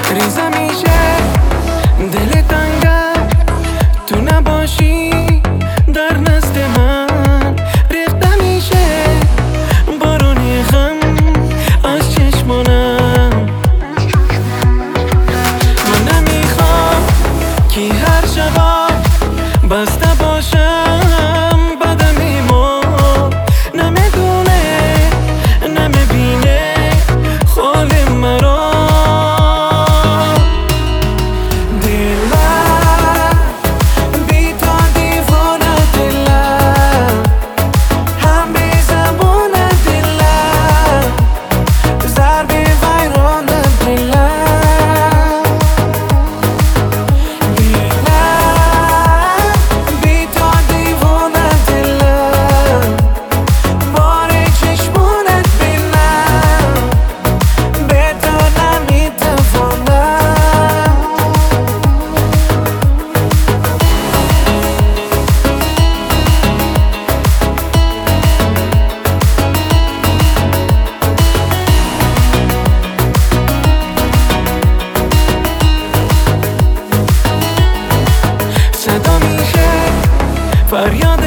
ریزه میشه دل تنگم تو نباشی در نزد من، ریخته میشه بارونی غم از چشمانم. من نمیخوام که هر شبا بسته باشم بدم ایما نمیدونه نمیبینه خال مرا. دلم بی تو دیوانه، دلم هم بی زبون، دلم ضرب ویران، دلم بی تو دیوانه، دلم بار چشمونت بینم به تو نمیتوانم. صدا میشه فریاد